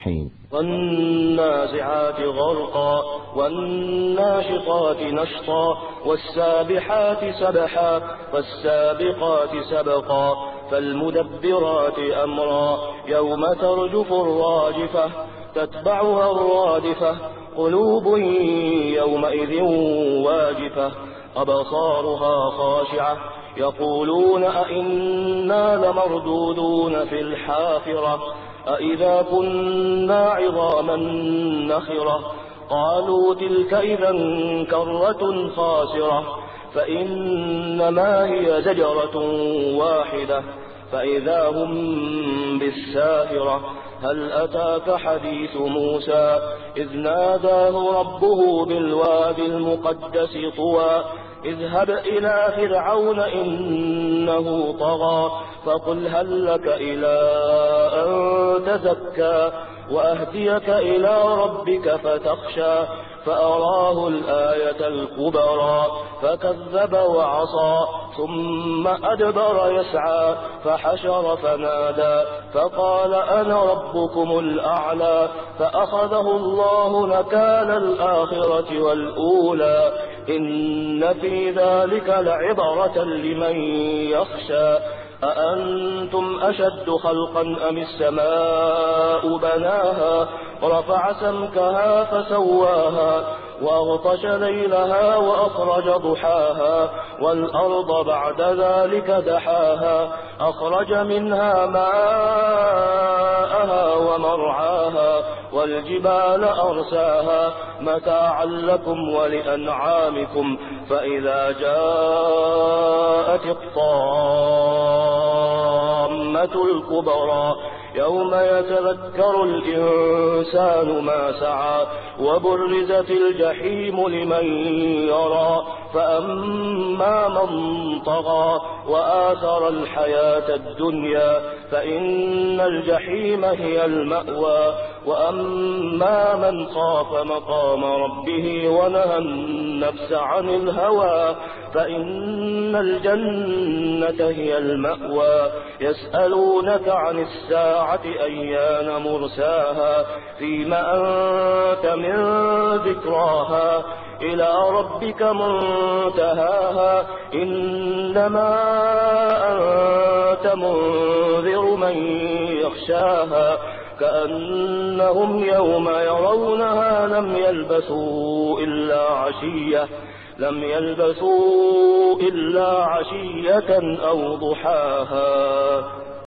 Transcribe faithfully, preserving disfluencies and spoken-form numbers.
والنازعات غرقا والناشطات نشطا والسابحات سبحا والسابقات سبقا فالمدبرات أمرا يوم ترجف الراجفة تتبعها الرادفة قلوب يومئذ واجفة أبصارها خاشعة يقولون أئنا لمردودون في الحافرة أئذا كنا عظاما نخرة قالوا تلك إذا كرة خاسرة فإنما هي زجرة واحدة فإذا هم بالساهرة هل أتاك حديث موسى إذ ناداه ربه بالوادي المقدس طوى اذهب إلى فرعون إنه طغى فقل هل لك إلى أن تزكى وأهديك إلى ربك فتخشى فأراه الآية الكبرى فكذب وعصى ثم أدبر يسعى فحشر فنادى فقال أنا ربكم الأعلى فأخذه الله نكال الآخرة والأولى إن في ذلك لعبرة لمن يخشى أأنتم أشد خلقا أم السماء بناها رفع سمكها فسواها وأغطش ليلها وأخرج ضحاها والأرض بعد ذلك دحاها أخرج منها ماءها ومرعاها والجبال أرساها متاعا لكم ولأنعامكم فإذا جاءت الطامة الكبرى يوم يتذكر الإنسان ما سعى وبرزت الجحيم لمن يرى فأما من طغى وآثر الحياة الدنيا فإن الجحيم هي المأوى وأما من خاف مقام ربه ونهى النفس عن الهوى فإن الجنة هي المأوى يسألونك عن الساعة أيان مرساها فيما أنت من ذكراها إلى ربك منتهاها إنما أنت منذر من يخشاها كأنهم يوم يرونها لم يلبثوا إلا عشية لم يلبثوا إلا عشية أو ضحاها.